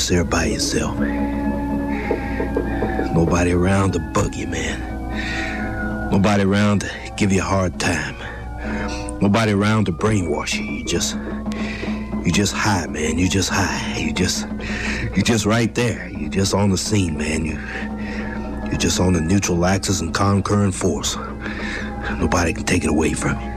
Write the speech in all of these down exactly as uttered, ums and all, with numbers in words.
just there by yourself. Nobody around to bug you, man. Nobody around to give you a hard time. Nobody around to brainwash you. You just, you just high, man. You just high. You just, you just right there. You just on the scene, man. You, you're just on the neutral axis and concurrent force. Nobody can take it away from you.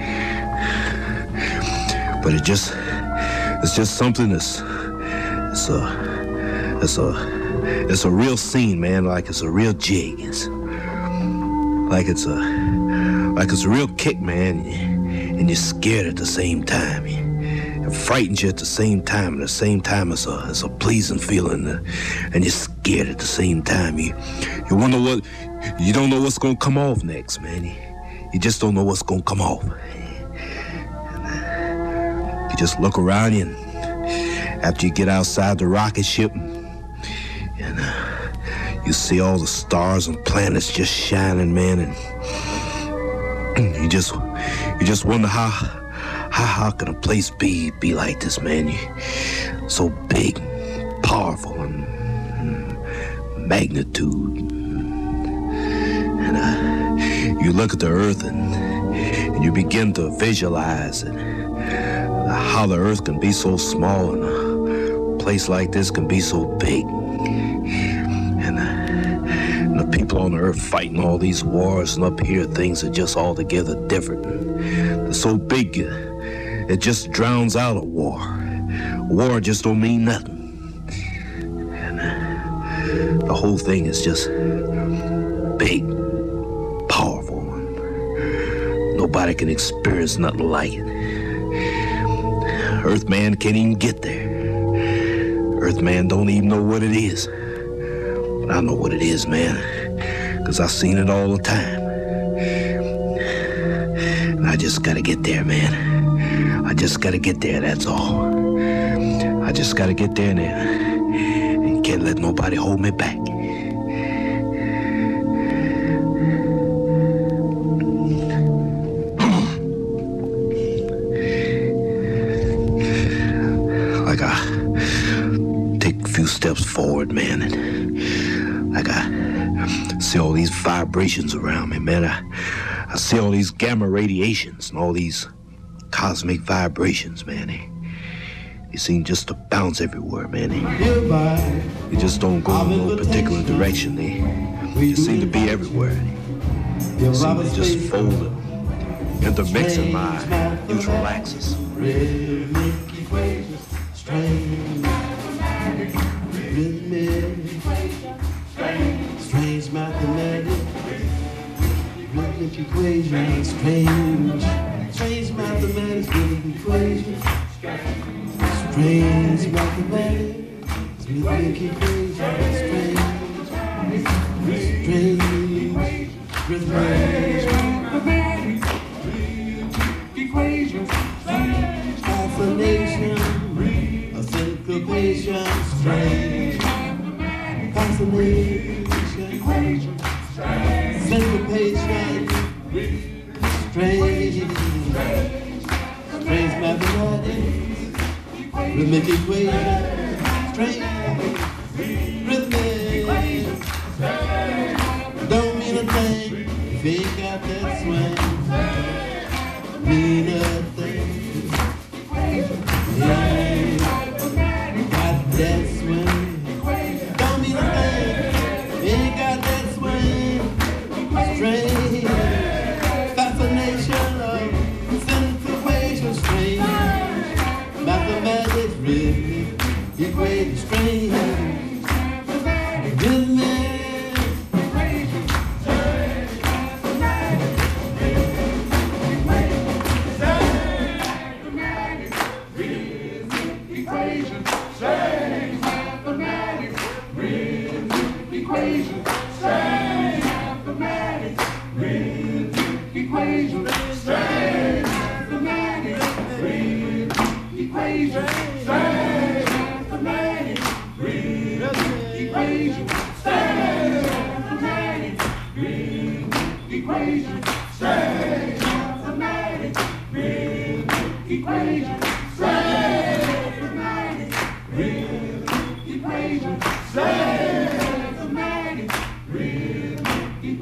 But it just, it's just something that's, it's a, it's a, it's a real scene, man. Like it's a real jig. It's like it's a, like it's a real kick, man. And you're scared at the same time. It frightens you at the same time. At the same time, it's a, it's a pleasing feeling. And you're scared at the same time. You, you wonder what, you don't know what's gonna come off next, man. You, you just don't know what's gonna come off. You just look around you, and after you get outside the rocket ship, and, and uh, you see all the stars and planets just shining, man, and you just you just wonder how how how can a place be be like this, man? You, so big, powerful, and, and magnitude, and uh, you look at the Earth, and, and you begin to visualize it. How the Earth can be so small and a place like this can be so big. And, uh, and the people on the Earth fighting all these wars, and up here things are just altogether different. They're so big, uh, it just drowns out a war. War just don't mean nothing. And uh, the whole thing is just big, powerful, and nobody can experience nothing like it. Earthman can't even get there. Earthman don't even know what it is. But I know what it is, man, because I've seen it all the time. And I just gotta get there, man. I just gotta get there, that's all. I just gotta get there, and, and can't let nobody hold me back. Steps forward, man, and like I see all these vibrations around me, man. I, I see all these gamma radiations and all these cosmic vibrations, man. They, they seem just to bounce everywhere, man. They, they just don't go in no particular direction. They, they seem to be everywhere. They, they seem to just fold and intermix in my neutral axis. Rhythmic, strange mathematics, rhythmic equations, strange, strange mathematics, rhythmic equations, strange mathematics, rhythmic equations, strange, strange, rhythmic equations, fascination, a syncopation, strange. Fascination, syncopation, strange, strange mathematics, rhythmic equation, strange, rhythmic, don't mean a thing if you ain't got that swing, mean a thing, yeah, got that swing. Strange fascination of syncopation, strange mathematics, rhythmic equation, strange rhythmic.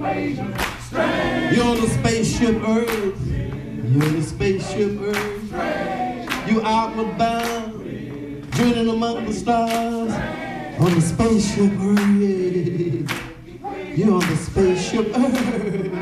You're on the spaceship Earth. You're on the spaceship Earth. You outward bound, journeying among the stars. On the spaceship Earth. You're on the spaceship Earth.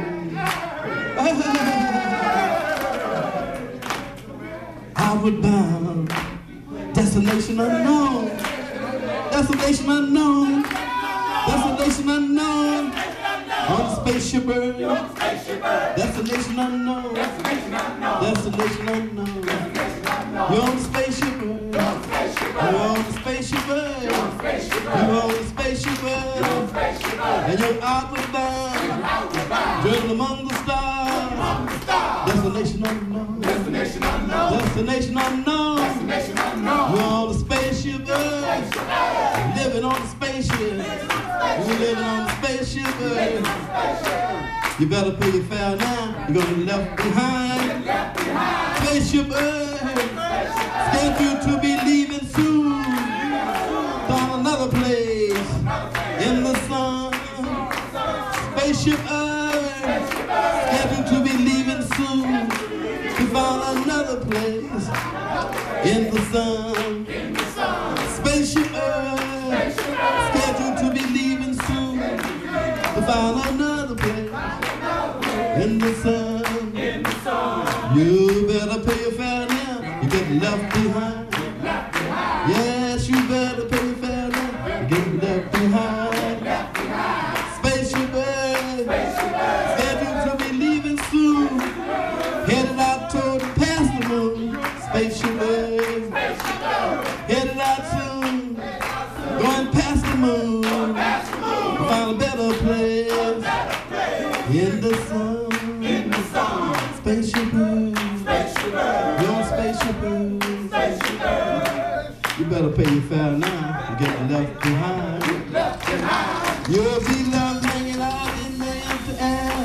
Outward bound, destination unknown. Destination unknown. Destination unknown. On the spaceship Earth. Destination unknown. Destination unknown. You're on the spaceship Earth. You're on the spaceship Earth. You're on the spaceship Earth. And you're outward bound, journeying among the stars. Destination unknown. Destination unknown. Destination unknown. You're on the spaceship Earth. Living on the spaceship. You're living on the spaceship Earth. You better pay your fare now. You're gonna be left behind. Spaceship Earth. Scheduled to be leaving soon. Found another place in the sun. Spaceship Earth. Scheduled to be leaving soon. We found another place in the sun. Spaceship Earth. Scheduled to be leaving soon. We found another place in the sun. You better pay your fare now. You get left behind. Yes, you better pay your fare now. You get left behind. Spaceship Earth. Scheduled to be leaving soon. Headed out toward past the moon. Spaceship Earth. Headed out soon. Going past the moon. Find a better place in the sun. Spaceship Earth. You're on Spaceship Earth. You better pay your fare now. You're getting left behind. You'll be left hanging out in the empty air.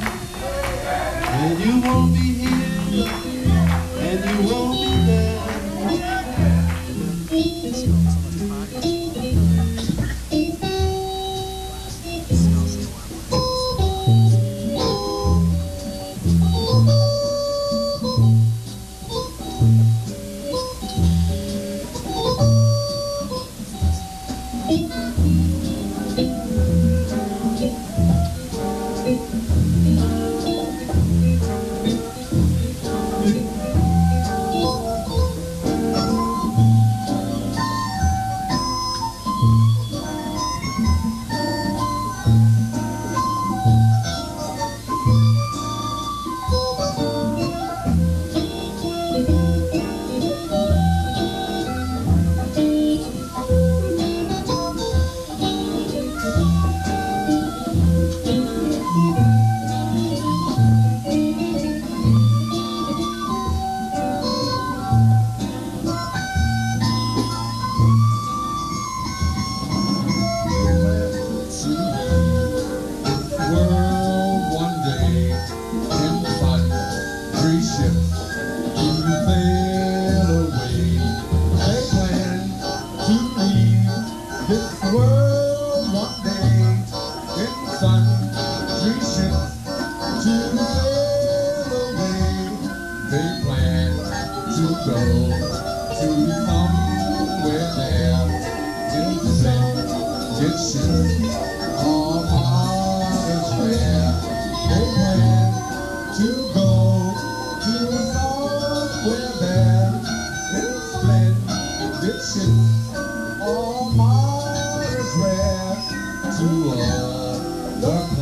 And you won't be here. And you won't be there. All mine is rare to all the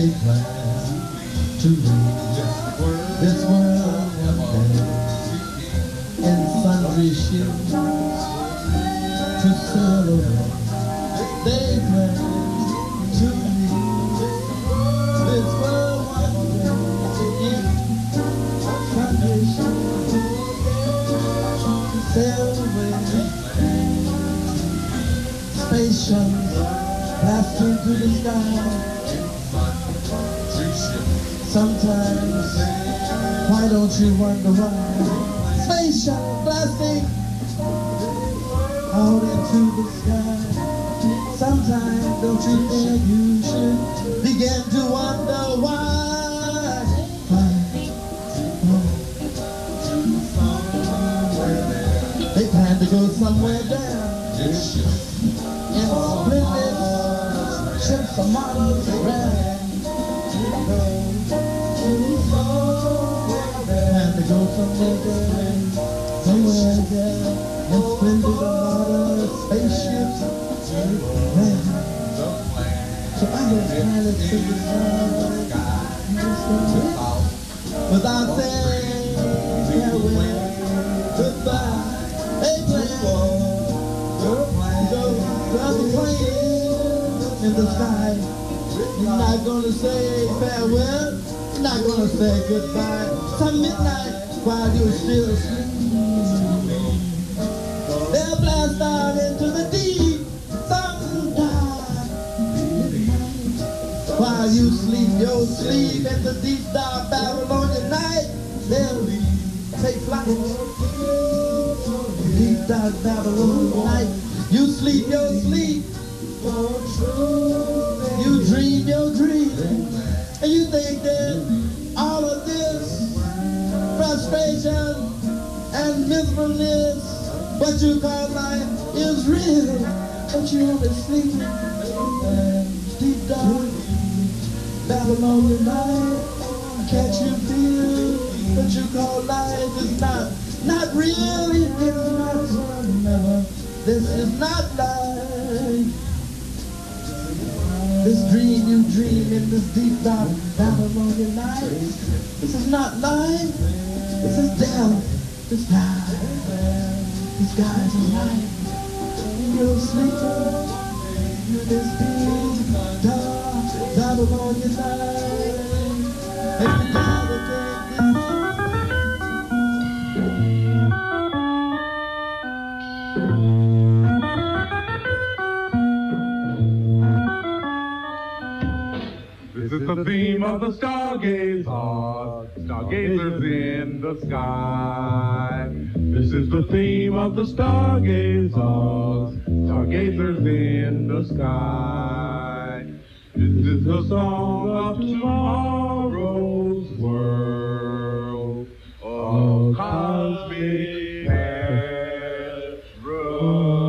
they plan to leave this world one day in sundry ships to sail away. They plan to leave this world one day in sundry ships to sail away. Stations blasting through the sky. Sometimes, why don't you wonder why? Space shuttle blasting out into the sky. Sometimes, don't you think you should begin to wonder why? Why? Why? They plan to go somewhere down in splendid ships of models around. Plan to go somewhere down, somewhere down in splendid modern spaceships. Man. So I was planets to the sky without saying farewell, goodbye. Hey, plan. So I'm playing in the sky. You're not gonna say farewell. You're not gonna say goodbye. Some midnight while you're still asleep. They'll blast out into the deep sometime. While you sleep your sleep in the deep dark Babylonian night, they'll take flight. Deep dark Babylonian night, you sleep your sleep. You dream your dream. And you think that all of this frustration and miserableness, what you call life, is real. But you only sleeping deep dark Babylonian night. Can't you feel what you call life is not, not real? It is not never. This is not life. This dream you dream in this deep dark Babylonian night. This is not life. This is death. This guy. This guy is life. You're sleeping in this deep dark Babylonian night. Every time again. This is the theme of the stargazers, stargazers in the sky. This is the theme of the stargazers, stargazers in the sky. This is the song of tomorrow's world, of cosmic paradise.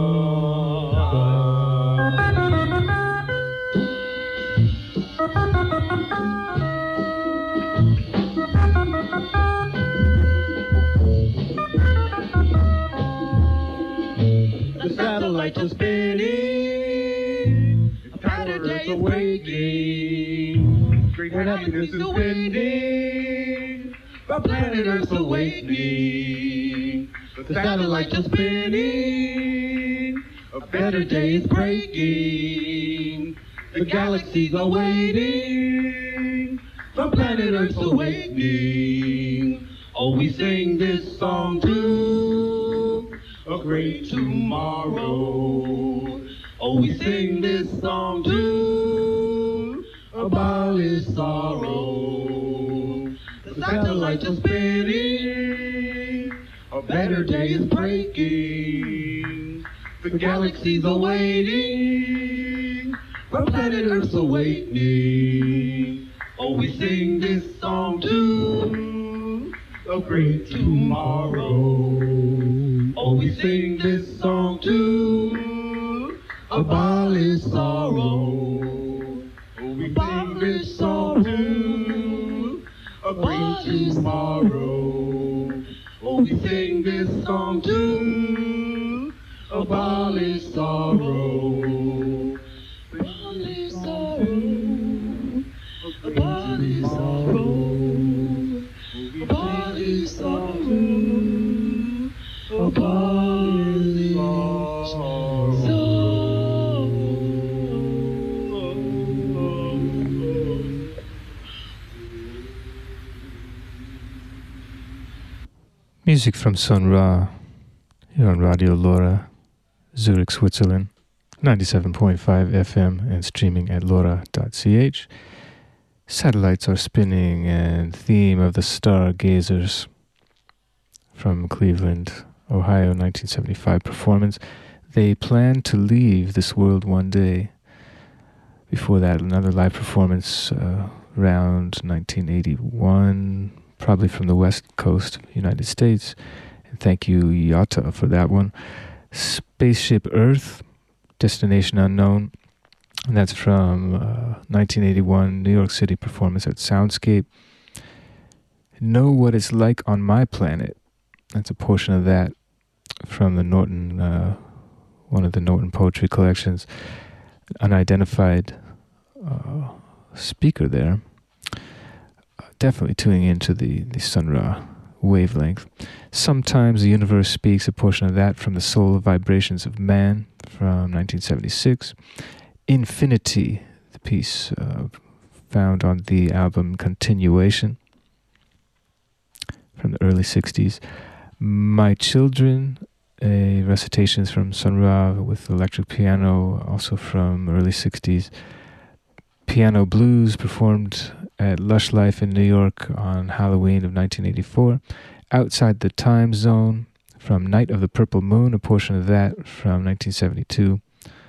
The satellites are spinning, planet Earth awakening, great happiness is waiting, the planet Earth's awakening. The satellites are spinning, a better day is breaking, the galaxies are waiting, the planet Earth's awakening. Oh, we sing this song to a great tomorrow. Oh, we sing this song to abolish sorrow. The satellites are spinning, a better day is breaking, the galaxies are waiting, the planet Earth's awakening. Oh, we sing this song to a great tomorrow. Oh, we sing this song to abolish sorrow. Oh, we sing this song to a great tomorrow. Oh, we sing this song to abolish sorrow. Abolish sorrow. A Music from Sun Ra here on Radio Lora, Zurich, Switzerland, ninety-seven point five F M and streaming at lora dot c h. Satellites are spinning and theme of the Stargazers from Cleveland, Ohio, nineteen seventy-five performance. They plan to leave this world one day. Before that, another live performance uh, around nineteen eighty-one, probably from the west coast of the United States. And thank you, Yata, for that one. Spaceship Earth, Destination Unknown. And that's from uh, nineteen eighty-one New York City performance at Soundscape. Know What It's Like on My Planet. That's a portion of that from the Norton, uh, one of the Norton poetry collections. Unidentified uh, speaker there. Uh, definitely tuning into the, the Sun Ra wavelength. Sometimes the Universe Speaks, a portion of that from the Soul Vibrations of Man from nineteen seventy-six. Infinity, the piece uh, found on the album Continuation from the early sixties. My Children, a recitations from Sun Ra with electric piano, also from early sixties. Piano Blues, performed at Lush Life in New York on Halloween of nineteen eighty-four. Outside the Time Zone, from Night of the Purple Moon, a portion of that from nineteen seventy-two.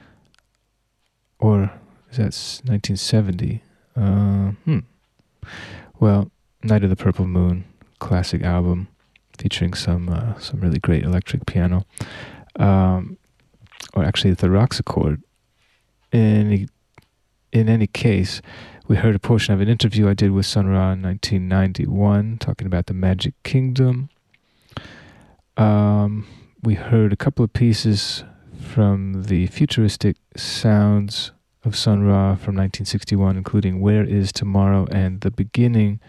Or is that nineteen seventy? Uh, hmm. Well, Night of the Purple Moon, classic album featuring some uh, some really great electric piano. Um, or actually, the Roxachord. In any, in any case, we heard a portion of an interview I did with Sun Ra in nineteen ninety-one, talking about the Magic Kingdom. Um, we heard a couple of pieces from the futuristic sounds of Sun Ra from nineteen sixty-one, including Where Is Tomorrow and The Beginning.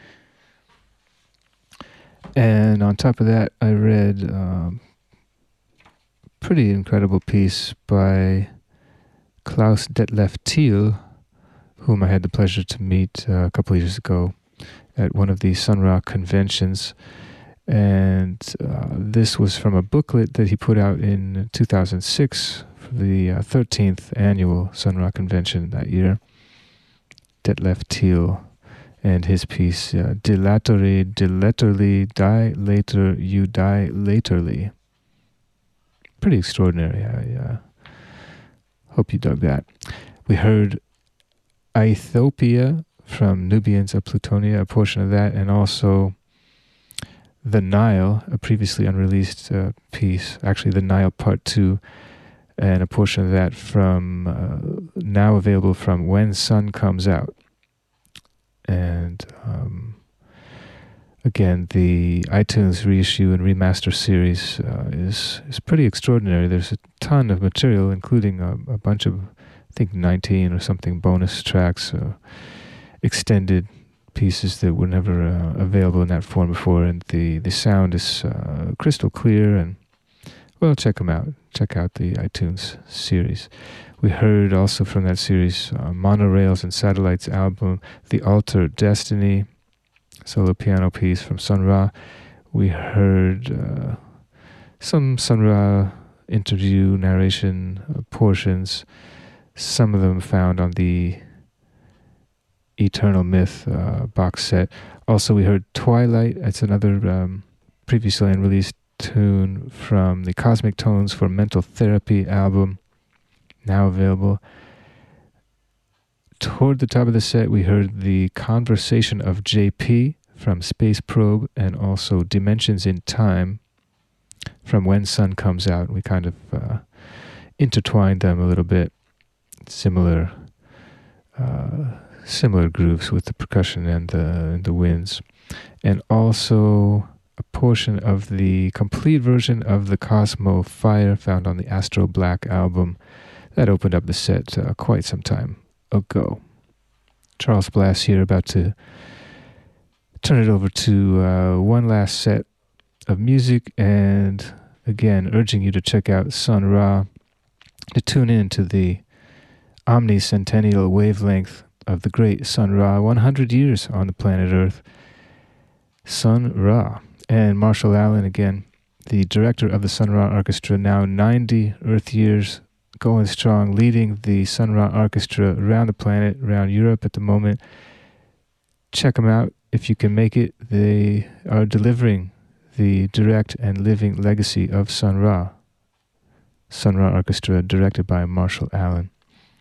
And on top of that, I read a um, pretty incredible piece by Klaus Detlef Thiel, whom I had the pleasure to meet uh, a couple of years ago at one of the Sun Ra conventions. And uh, this was from a booklet that he put out in two thousand six for the uh, thirteenth annual Sun Ra convention that year. Detlef Thiel and his piece, uh, Dilatore, Dilatorly, Die Later, You Die Laterly. Pretty extraordinary. I uh, hope you dug that. We heard Aethiopia from Nubians of Plutonia, a portion of that, and also The Nile, a previously unreleased uh, piece, actually The Nile Part two, and a portion of that from, uh, now available from When Sun Comes Out. And um, again, the iTunes reissue and remaster series uh, is, is pretty extraordinary. There's a ton of material, including a, a bunch of, I think, nineteen or something bonus tracks, uh, extended pieces that were never uh, available in that form before, and the, the sound is uh, crystal clear, and, well, check them out. Check out the iTunes series. We heard also from that series uh, Monorails and Satellites album, The Altered Destiny, solo piano piece from Sun Ra. We heard uh, some Sun Ra interview narration uh, portions, some of them found on the Eternal Myth uh, box set. Also, we heard Twilight. It's another um, previously unreleased tune from the Cosmic Tones for Mental Therapy album, now available. Toward the top of the set, we heard The Conversation of J P from Space Probe, and also Dimensions in Time from When Sun Comes Out. We kind of uh, intertwined them a little bit. Similar uh, similar grooves with the percussion and the, and the winds. And also a portion of the complete version of the Cosmo Fire found on the Astro Black album that opened up the set uh, quite some time ago. Charles Blass here, about to turn it over to uh, one last set of music, and again urging you to check out Sun Ra, to tune in to the omnicentennial wavelength of the great Sun Ra, one hundred years on the planet Earth. Sun Ra. And Marshall Allen, again, the director of the Sun Ra Orchestra, now ninety Earth years, going strong, leading the Sun Ra Orchestra around the planet, around Europe at the moment. Check them out if you can make it. They are delivering the direct and living legacy of Sun Ra. Sun Ra Orchestra, directed by Marshall Allen.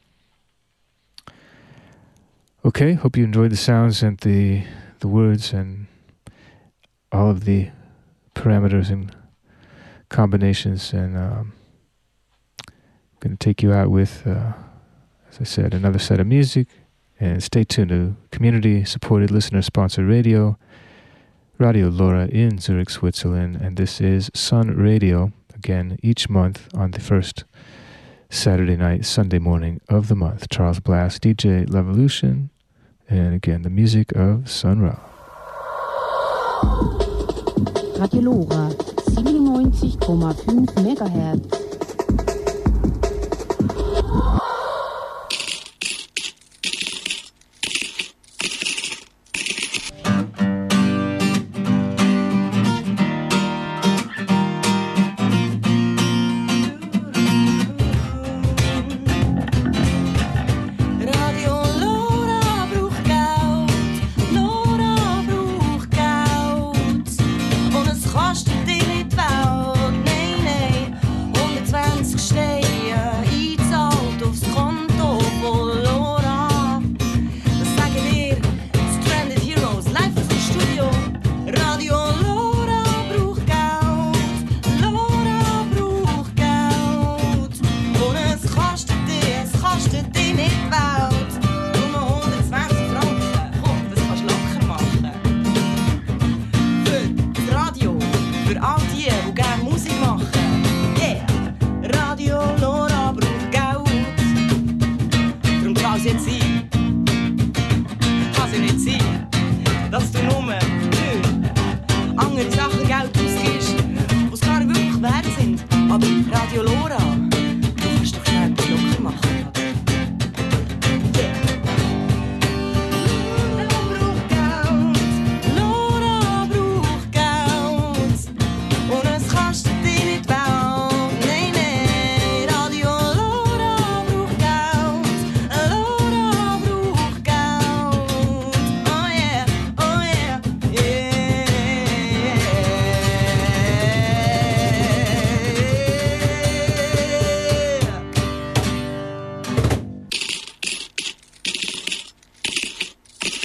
Okay, hope you enjoyed the sounds and the the words and all of the parameters and combinations, and um, I'm going to take you out with, uh, as I said, another set of music. And stay tuned to community-supported, listener-sponsored radio, Radio Lora in Zurich, Switzerland. And this is Sun Radio, again, each month on the first Saturday night, Sunday morning of the month. Charles Blass, D J Levolution, and again, the music of Sun Ra. Radio Lora, siebenundneunzig Komma fünf Megahertz.